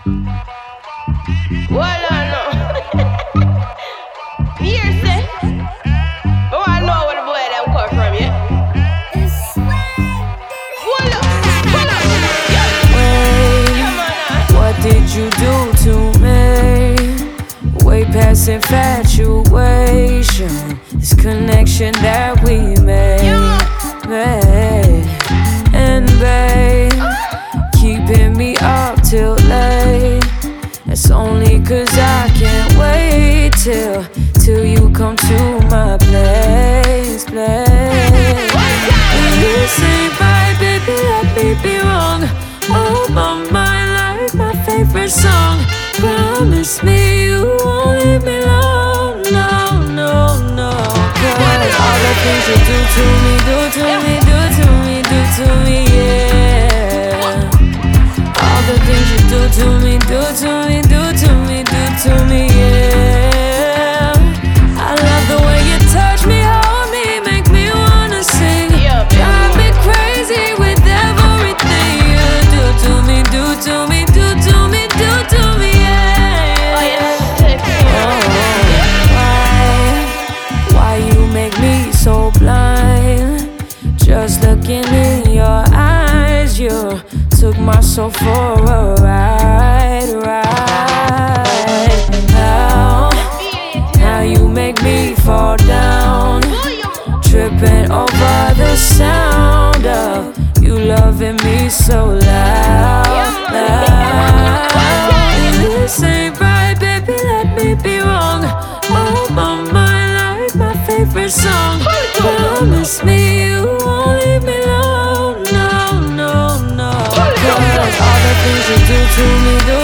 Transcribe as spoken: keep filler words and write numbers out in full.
Well, I know. Here, say. Oh, I know where the boy that come from, yeah? Hold up, hold up. Yeah. Yeah, man. What did you do to me? Way past infatuation. This connection that we made, made. And babe, keeping me up till late. That's only cause I can't wait till Till you come to my place, place. This ain't right, baby, let me be wrong. Oh, my mind like my favorite song. Promise me you won't leave me alone. No, no, no. Cause all the things you do to me, do to me, do to me, do to me, yeah. All the things you do to me, do to me, do to me, do to me, yeah. I love the way you touch me, hold me, make me wanna sing. Drive me crazy with everything you do to me, do to me, do to me, do to me, yeah. Oh, why, why you make me so blind? Just looking in your eyes, you took my soul for a ride, ride. How, how you make me fall down, tripping over the sound of you loving me so loud, loud. This ain't right, baby, let me be wrong. Oh, my mind like my favorite song. Promise me you won't leave me alone. No, no, no. Cause all the things you do to me, do